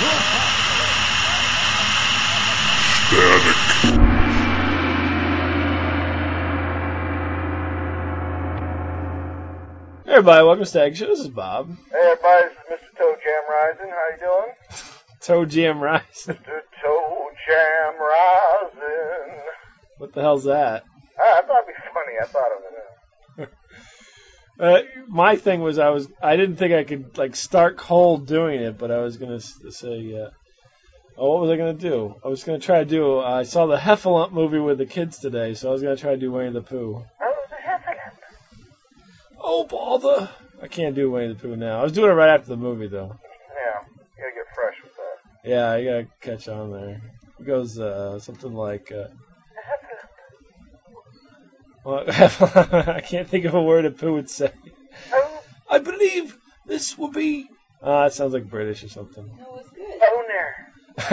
Hey everybody, welcome to Stag Show. This is Bob. Hey everybody, this is Mr. Toe Jam Rising. How you doing? Toe Jam Rising. Mr. Toe Jam Rising. What the hell's that? I thought it'd be funny. I thought of it. My thing was I didn't think I could like start cold doing it, but I was gonna say, what was I gonna do? I was gonna try to do. I saw the Heffalump movie with the kids today, so I was gonna try to do Winnie the Pooh. Oh, the Heffalump. Oh bother! I can't do Winnie the Pooh now. I was doing it right after the movie though. Yeah, you gotta get fresh with that. Yeah, you gotta catch on there. It goes something like. Well, I can't think of a word a Pooh would say. Oh. I believe this will be. It sounds like British or something. No, it's good. Owner.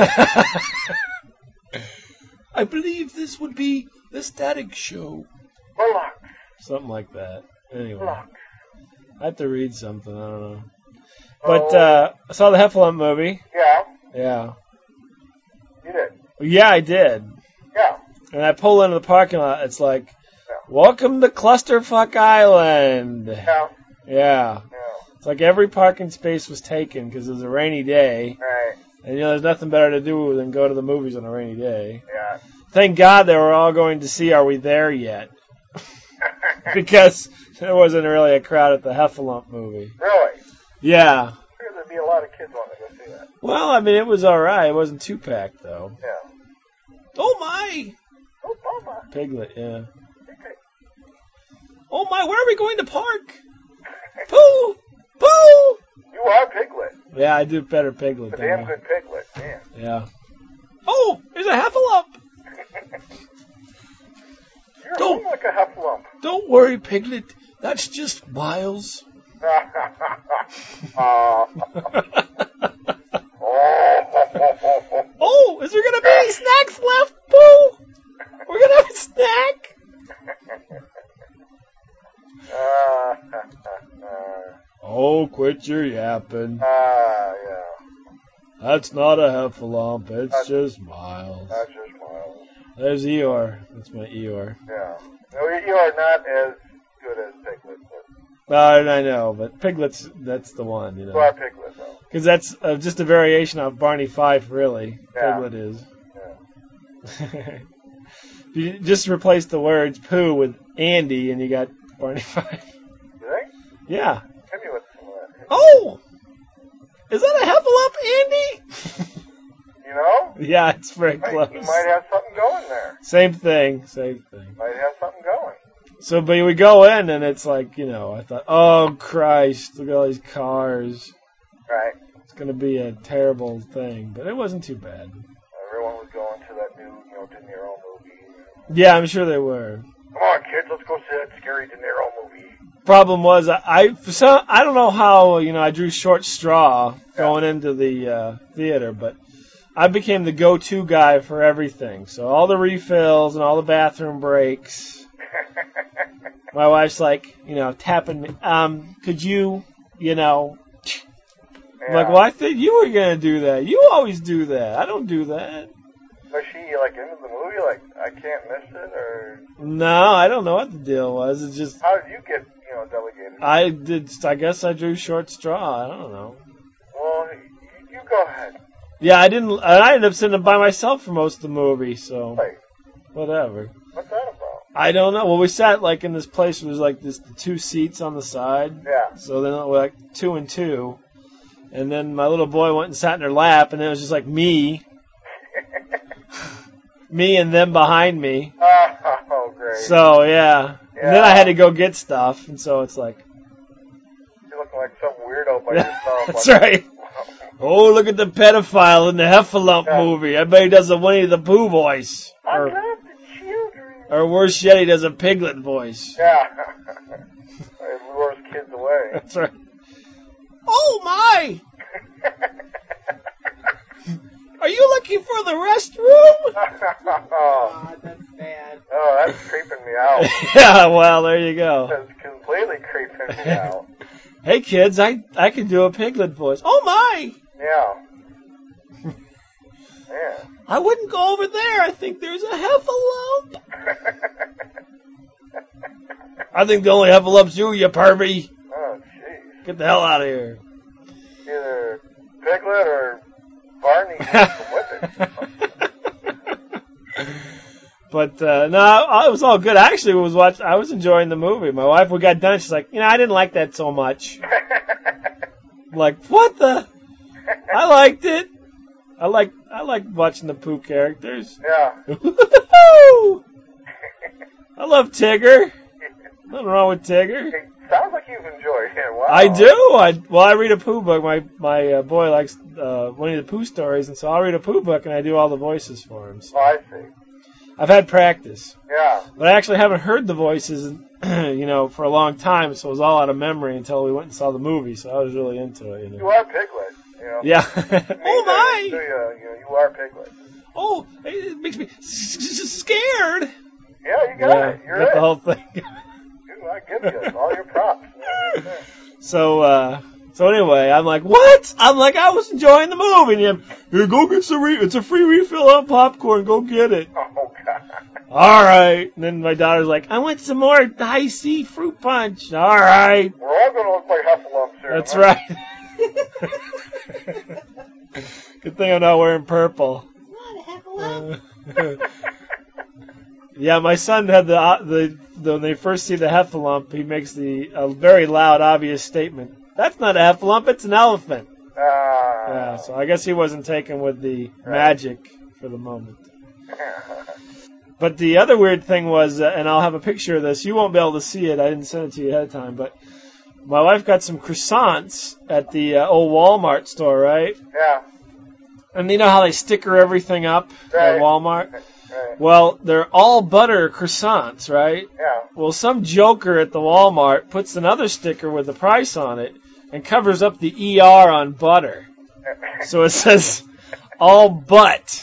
I believe this would be the Static Show. Relax. Something like that. Anyway, Relax. I have to read something. I don't know. But I saw the Heffalump movie. Yeah. Yeah. You did. Yeah, I did. Yeah. And I pull into the parking lot. It's like, welcome to Clusterfuck Island. Yeah. Yeah. It's like every parking space was taken because it was a rainy day. Right. And, there's nothing better to do than go to the movies on a rainy day. Yeah. Thank God they were all going to see Are We There Yet? Because there wasn't really a crowd at the Heffalump movie. Really? Yeah. I figured there'd be a lot of kids wanting to go see that. Well, I mean, it was all right. It wasn't too packed, though. Yeah. Oh, my! Oh, Mama. Piglet, yeah. Okay. Oh, my, where are we going to park? Pooh! Pooh! You are Piglet. Yeah, I do better Piglet. A damn good Piglet, man. Yeah. Oh, there's a Heffalump! You're home like a Heffalump. Don't worry, Piglet. That's just Miles. Oh, is there going to be any snacks left, Pooh? We're going to have a snack? Oh, quit your yapping. Yeah. That's not a Heffalump. It's just Miles. That's just Miles. There's Eeyore. That's my Eeyore. Yeah. No, you are not as good as Piglet. I know, but Piglet's, that's the one, You are Piglet, though. Because that's just a variation of Barney Fife, really. Yeah. Piglet is. Yeah. You just replace the words Pooh with Andy, and you got Barney Fife. You think? Yeah. Hit me with some of that. Oh! Is that a Heffalump, Andy? You know? Yeah, it's very close. You might have something going there. Same thing. Might have something going. So, but we go in, and it's like, I thought, oh, Christ, look at all these cars. Right. It's going to be a terrible thing, but it wasn't too bad. Everyone was going to that new, De Niro movie. Yeah, I'm sure they were. Come on, kids, let's go see that scary De Niro movie. Problem was, I don't know how, I drew short straw going into the theater, but I became the go-to guy for everything. So all the refills and all the bathroom breaks. My wife's like, tapping me. Could you, I'm like, well, I think you were going to do that. You always do that. I don't do that. Was she, into the movie? Like, I can't miss it, or? No, I don't know what the deal was. It's just. How did you get, delegated? I guess I drew short straw. I don't know. Well, you go ahead. Yeah, I ended up sitting by myself for most of the movie, so. Wait. Whatever. What's that about? I don't know. Well, we sat in this place. It was the 2 seats on the side. Yeah. So then we're 2 and 2, and then my little boy went and sat in her lap, and it was just me, me and them behind me. Oh, great. So yeah. And then I had to go get stuff, and so it's like. You're looking like some weirdo by yourself. That's right. Oh, look at the pedophile in the Heffalump movie. I bet he does a Winnie the Pooh voice. I love the children. Or worse yet, he does a Piglet voice. Yeah. It lures kids away. That's right. Oh, my! Are you looking for the restroom? Oh, that's bad. Oh, that's creeping me out. Yeah, well, there you go. That's completely creeping me out. Hey, kids, I can do a Piglet voice. Oh, my! Yeah. Yeah. I wouldn't go over there. I think there's a heffalump. I think the only heffalump's you pervy. Oh, jeez. Get the hell out of here. Either Piglet or Barney with the whippet. But no, it was all good. Actually, I was enjoying the movie. My wife, we got done. She's like, I didn't like that so much. I'm like, what the? I liked it. I like watching the Pooh characters. Yeah. I love Tigger. Nothing wrong with Tigger. It sounds like you've enjoyed it. Wow. I do. I read a Pooh book. My boy likes Winnie the Pooh stories, and so I'll read a Pooh book and I do all the voices for him. So Oh, I see. I've had practice, Yeah. but I actually haven't heard the voices, for a long time. So it was all out of memory until we went and saw the movie. So I was really into it. You are Piglet. Yeah. Oh my! You are Piglet. Oh, it makes me scared. Yeah, you got it. You're got it. the whole thing. I give you all your props. So anyway, I'm like, what? I'm like, I was enjoying the movie. And here, go get it's a free refill on popcorn. Go get it. Oh, God. All right. And then my daughter's like, I want some more High C fruit punch. All right. We're all going to look like Heffalumps here. That's right. Good thing I'm not wearing purple. Yeah, my son had when they first see the heffalump, he makes a very loud, obvious statement. That's not a heffalump, it's an elephant. Yeah, so I guess he wasn't taken with the magic for the moment. But the other weird thing was, and I'll have a picture of this. You won't be able to see it. I didn't send it to you ahead of time, but my wife got some croissants at the old Walmart store, right? Yeah. And you know how they sticker everything up at Walmart? Right. Well, they're all butter croissants, right? Yeah. Well, some joker at the Walmart puts another sticker with the price on it and covers up the ER on butter. So it says, all but.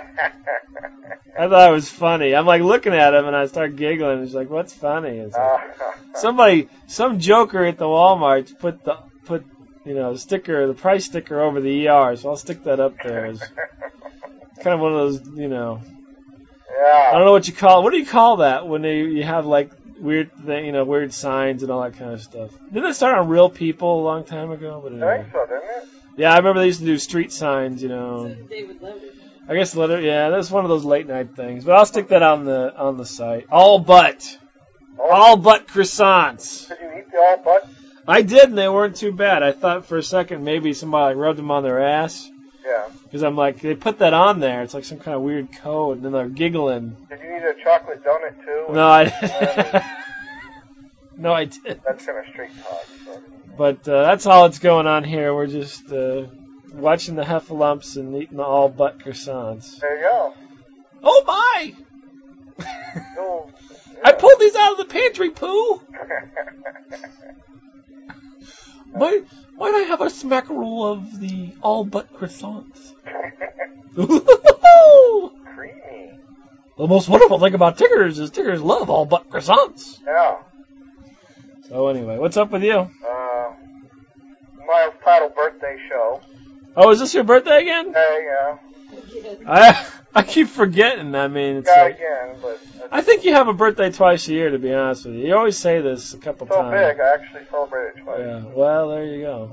I thought it was funny. I'm like looking at him and I start giggling. He's like, what's funny? It's like, some joker at the Walmart put the sticker, the price sticker over the ER. So I'll stick that up there. It's kind of one of those, Yeah. I don't know what you call it. What do you call that when you have like weird signs and all that kind of stuff? Didn't it start on Real People a long time ago? But anyway. I think so, didn't it? Yeah, I remember they used to do street signs, David Leonard. I guess that's one of those late night things. But I'll stick that on the site. All but croissants. Did you eat the all but? I did, and they weren't too bad. I thought for a second maybe somebody rubbed them on their ass. Yeah. Because I'm like, they put that on there. It's like some kind of weird code, and then they're giggling. Did you eat a chocolate donut too? No, I didn't. That's kind of street talk. So. But that's all that's going on here. We're just watching the heffalumps and eating the all but croissants. There you go. Oh my! Cool. I pulled these out of the pantry, Pooh. Might I have a smackerel of the all but croissants? Creamy. The most wonderful thing about Tiggers is Tiggers love all but croissants. Yeah. So anyway, what's up with you? Miles' title birthday show. Oh, is this your birthday again? Hey, yeah. I keep forgetting. I mean, it's Yeah, like, again, but I think you have a birthday twice a year, to be honest with you. You always say this a couple so times. big. I actually celebrated twice. Yeah, well, there you go.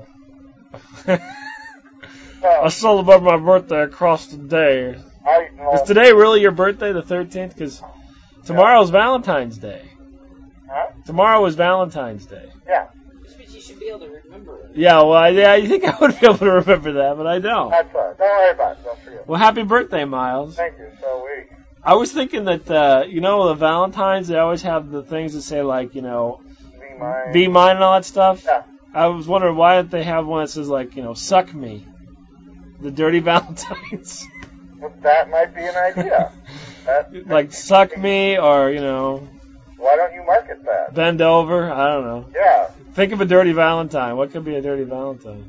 Oh, I celebrate my birthday across the day. Is today really your birthday, the 13th? Because tomorrow's Valentine's Day. Huh? Tomorrow is Valentine's Day. Yeah. But you should be able to remember it. Yeah, well, you think I would be able to remember that, but I don't. That's all right. Don't worry about it. Don't forget. Well, happy birthday, Miles. Thank you. So we. I was thinking that, the Valentines, they always have the things that say, like, Be mine. be mine and all that stuff. Yeah. I was wondering why don't they have one that says, like, suck me. The Dirty Valentines. Well, that might be an idea. Like, suck me, or, Why don't you market that? bend over. I don't know. Yeah. Think of a dirty Valentine. What could be a dirty Valentine?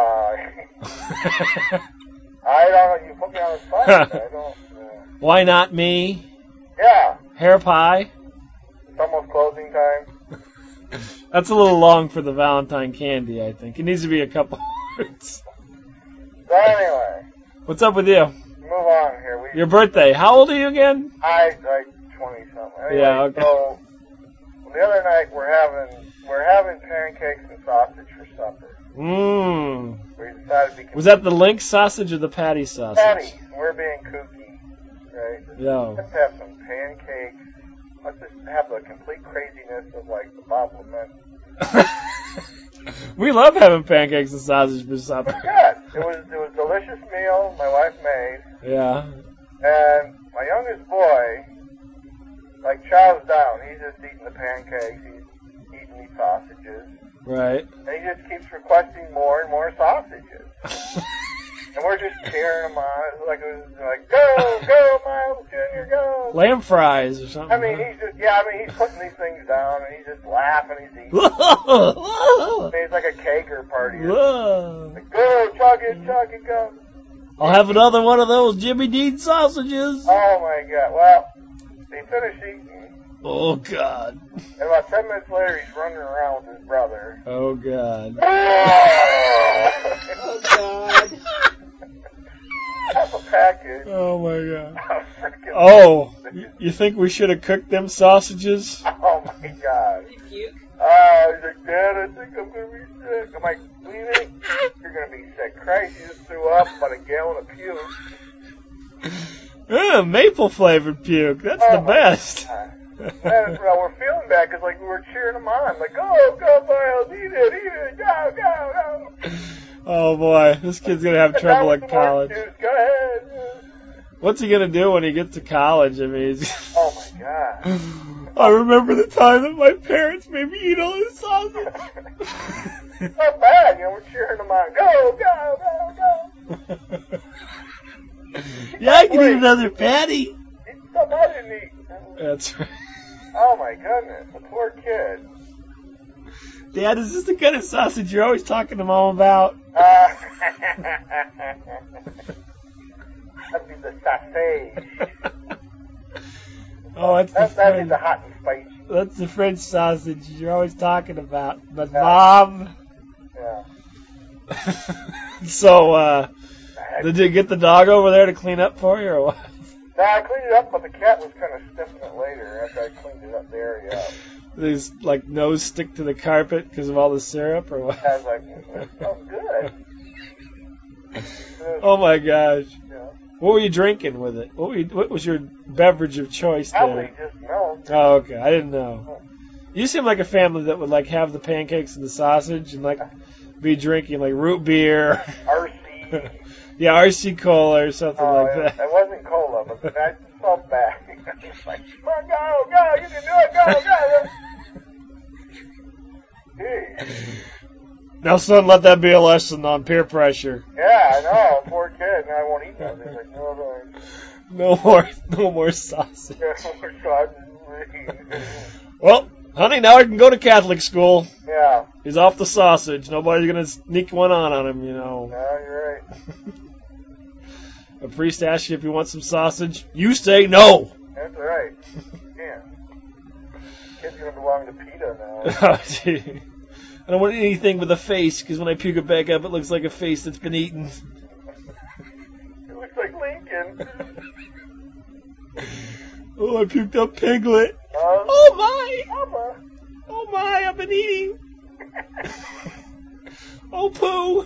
I don't know. You put me on the spot. I don't. Why not me? Yeah. Hair pie. It's almost closing time. That's a little long for the Valentine candy, I think. It needs to be a couple words. So anyway. What's up with you? Move on here. Your birthday. How old are you again? I like 20-something. Anyway, Yeah, okay. So the other night we're having pancakes and sausage for supper. Mmm. We decided to be Was that the link sausage or the patty sausage? patties. We're being kooky, right? Yeah. Let's have some pancakes. Let's just have the complete craziness of like the Bob Lament. We love having pancakes and sausage for supper. Good. It was a delicious meal my wife made, Yeah. and my youngest boy, like chows down. He's just eating the pancakes. He's eating these sausages, Right. and he just keeps requesting more and more sausages. And we're just cheering him on. It's like, go, Miles Jr., go. Lamb fries or something. I mean, he's putting these things down, and he's just laughing. He's eating. It's like a kegger party. Like, go, chug it, go. I'll have another one of those Jimmy Dean sausages. Oh, my God. Well, he finished eating, Oh, God. and about 10 minutes later, he's running around with his brother. Oh, God. Oh, God. Half a package. Oh, my God. Freaking Oh, you think we should have cooked them sausages? Oh, my God. Did you puke? He's like, Dad, I think I'm going to be sick. I'm like, what do you think? You're going to be sick. Christ, you just threw up about a gallon of puke. Maple flavored puke. That's the best. And we're feeling bad because, like, we were cheering him on. Like, go, Miles, eat it, go. Oh, boy. This kid's going to have trouble at college. Go ahead. What's he going to do when he gets to college? I mean, Oh, my God. I remember the time that my parents made me eat all this sausage. Not bad, we're cheering him on. Go. Yeah, I can eat another patty. Eat stuff I didn't eat. That's right. Oh, my goodness. The poor kid. Dad, is this the kind of sausage you're always talking to Mom about? That'd be the sausage. Oh, that's the That'd be French. the hot and spicy. That's the French sausage you're always talking about. But Yeah. Mom. Yeah. So, did you get the dog over there to clean up for you, or what? No, I cleaned it up, but the cat was kind of stiffing it later after I cleaned it up the area up. His like nose stick to the carpet because of all the syrup, or what? I was like, it smells good. Oh my gosh! Yeah. What were you drinking with it? What was your beverage of choice Probably there? just milk. Oh, okay. I didn't know. You seem like a family that would like have the pancakes and the sausage and like be drinking like root beer. RC. Yeah, RC cola or something like that. It wasn't cola, but I just felt bad. It's like, come on, go, you can do it, go. Jeez. Now, son, let that be a lesson on peer pressure. Yeah, I know, poor kid. Now I won't eat nothing. He's like, No more sausage. more sausage. Well, honey, now I can go to Catholic school. Yeah. He's off the sausage. Nobody's gonna sneak one on him, you know. No, you're right. A priest asks you if you want some sausage. You say no. That's right. Yeah. Kid's gonna belong to PETA now. Oh, gee. I don't want anything with a face, because when I puke it back up, it looks like a face that's been eaten. It looks like Lincoln. Oh, I puked up Piglet. Mama. Oh my, I've been eating. Oh, poo.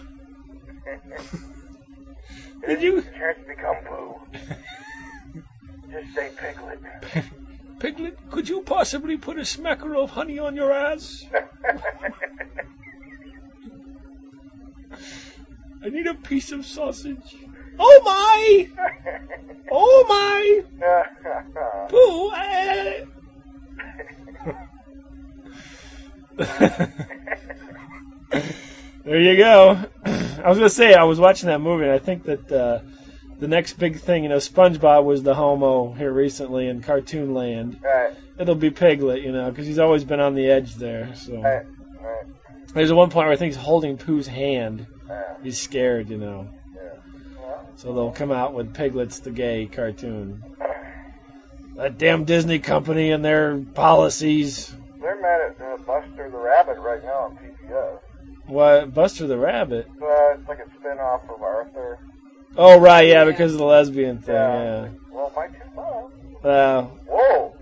Did you? Chance to become poo. Just say Piglet. Piglet, could you possibly put a smacker of honey on your ass? I need a piece of sausage. Oh my! Oh my! Pooh! There you go. I was gonna say I was watching that movie, and I think that the next big thing, SpongeBob was the homo here recently in Cartoon Land. Right. It'll be Piglet, because he's always been on the edge there. So Right. there's one point where I think he's holding Pooh's hand. Yeah. He's scared, Yeah. Well, So they'll come out with Piglet's the gay cartoon. That damn Disney company and their policies. they're mad at Buster the Rabbit right now on PBS. What, Buster the Rabbit? It's like a spin-off of Arthur. Oh, right, yeah, because of the lesbian thing, yeah. Well, my two moms. Whoa.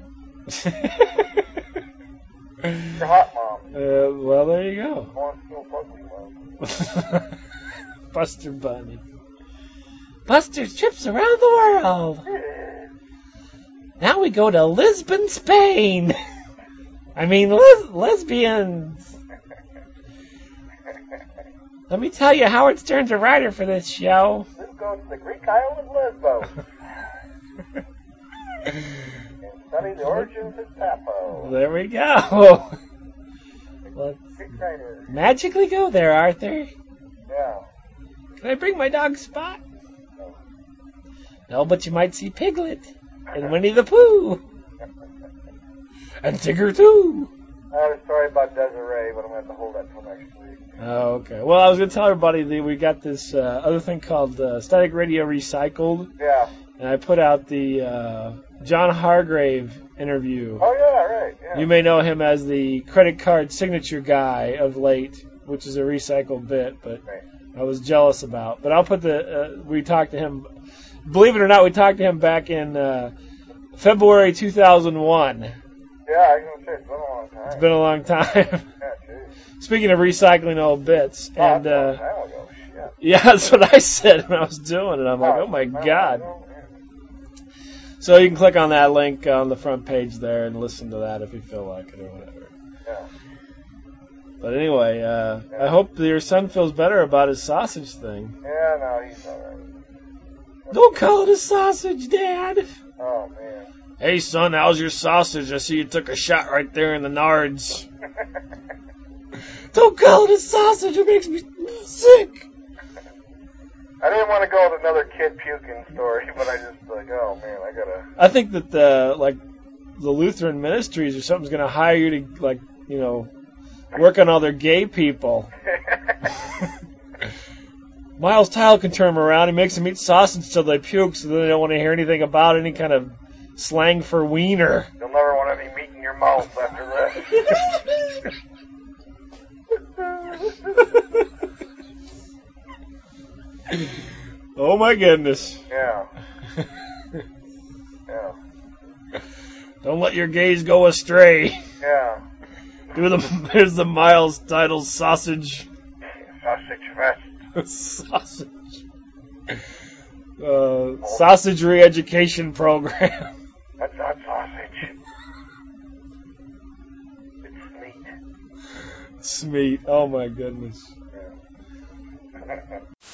You're hot, Mom. Well, there you go. I want to still fuck me, Mom. Buster Bunny. Buster's trips around the world. Now we go to Lisbon, Spain. I mean, lesbians. Let me tell you, Howard Stern's a writer for this show. Let's go to the Greek island of Lesbos. And study the origins of Sappho. There we go. Let's Writer. magically go there, Arthur. Yeah. Can I bring my dog Spot? No, but you might see Piglet and Winnie the Pooh. And Tigger, too. I have a story about Desiree, but I'm going to have to hold that till next week. Oh, okay. Well, I was going to tell everybody that we got this other thing called Static Radio Recycled. Yeah. And I put out the John Hargrave interview. Oh, yeah, right. Yeah. You may know him as the credit card signature guy of late, which is a recycled bit, but Right. I was jealous about. But I'll put we talked to him, believe it or not, we talked to him back in February 2001. Yeah, I was going to say, it's been a long time. It's been a long time. Yeah, geez. Speaking of recycling old bits, Oh, and that's a long time ago. Shit. yeah, that's what I said when I was doing it. I'm like, oh my God. So you can click on that link on the front page there and listen to that if you feel like it or whatever. Yeah. But anyway, I hope your son feels better about his sausage thing. Yeah, no, he's alright. Don't call it a sausage, Dad. Oh, man. Hey, son, how's your sausage? I see you took a shot right there in the nards. Don't call it a sausage. It makes me sick. I didn't want to go with another kid puking story, but I just like, oh man, I gotta. I think that the Lutheran ministries or something's going to hire you to work on all their gay people. Miles Tile can turn them around. He makes them eat sausage till they puke, so then they don't want to hear anything about any kind of slang for wiener. You'll never want any meat in your mouth after that. Oh my goodness. Yeah. Yeah. Don't let your gaze go astray. Yeah. Here's the Miles Title sausage. Sausage fest. Sausage. Sausage re-education program. That's not sausage. It's meat. Smeat. Oh my goodness. Yeah.